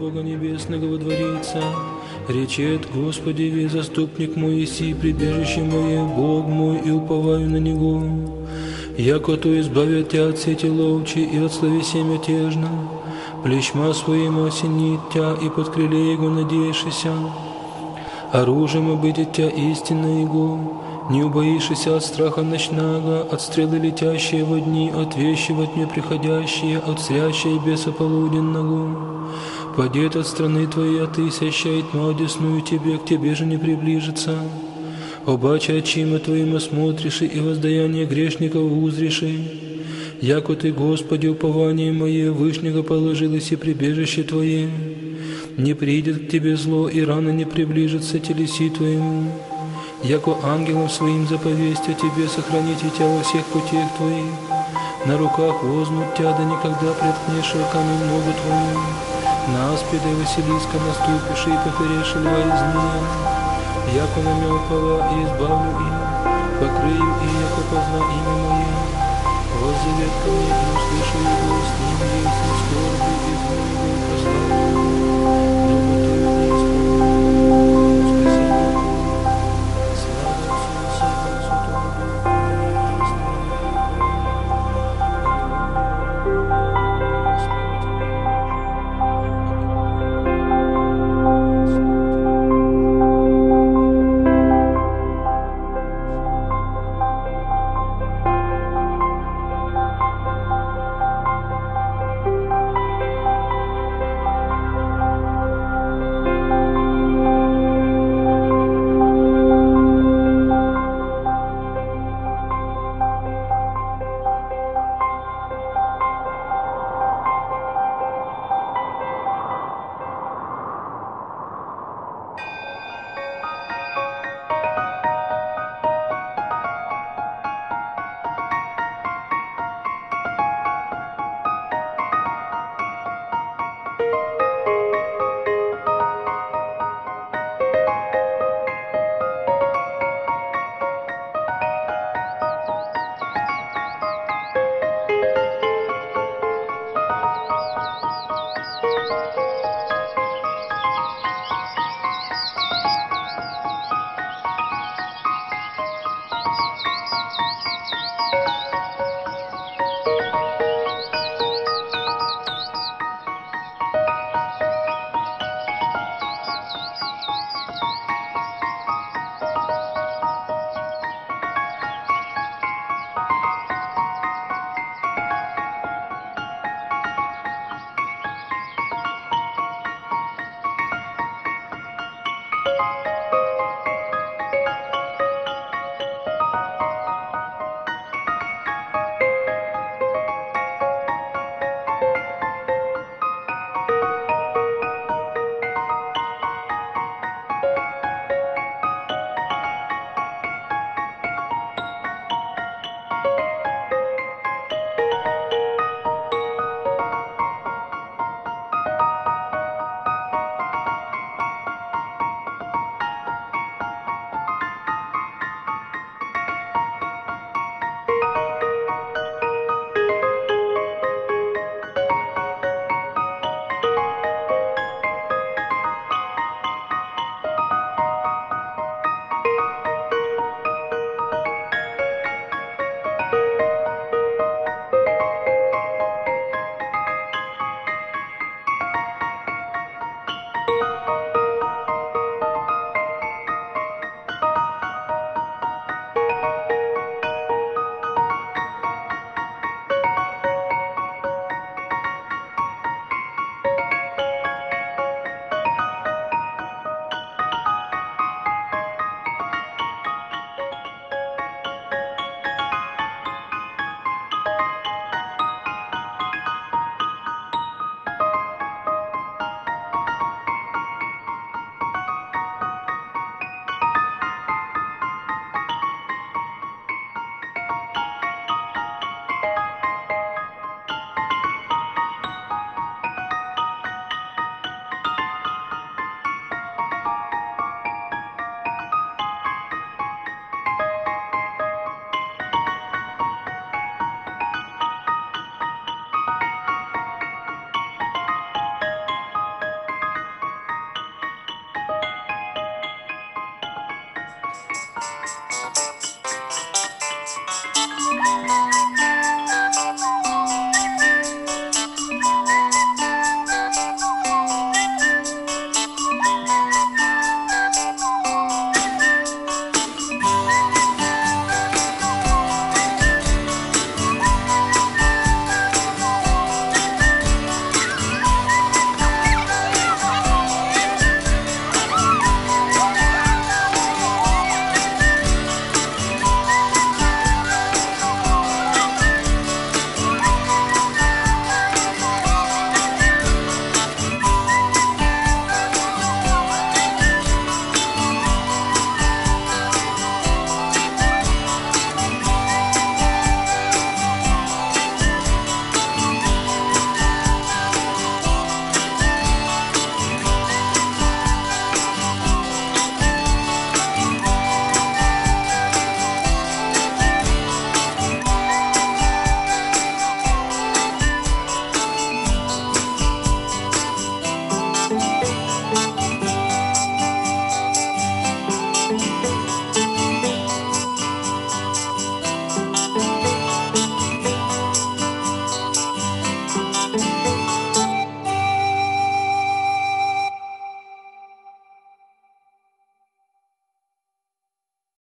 Бога Небесного водворится. Речет: Господи, ви заступник мой еси, прибежище мое, Бог мой, и уповаю на Него. Яко то избавит Тя от сети ловчи и от словеси мятежно, плечма своим осенит Тя, и под крыле Его надеешься. Оружием будет Тя истинно Его, не убоишься от страха ночного, от стрелы летящие во дни, от вещи во тьме приходящие, от зрящей беса полуденного. Падет от страны Твоей, а тысяча, и тьма одесную Тебе, к Тебе же не приближится. Обаче очима Твоим осмотришь, и воздаяние грешников узришь. Яко Ты, Господи, упование мое, вышнего положилось и прибежище Твое. Не придет к Тебе зло, и рано не приближится телеси Твоему. Яко ангелом своим заповесть о Тебе сохраните Тя во всех путях Твоих. На руках возьмут Тя, да никогда преткнешь камень ногу Твою. На аспида и Василиска наступишь, и поперешь льва и змея. Яко на мя упова, и избавлю их, покрою и яко позна имя Мое. Воззовет ко мне, и услышу Его, с ним есть и скорби, и зло Его и прославлю. Господи.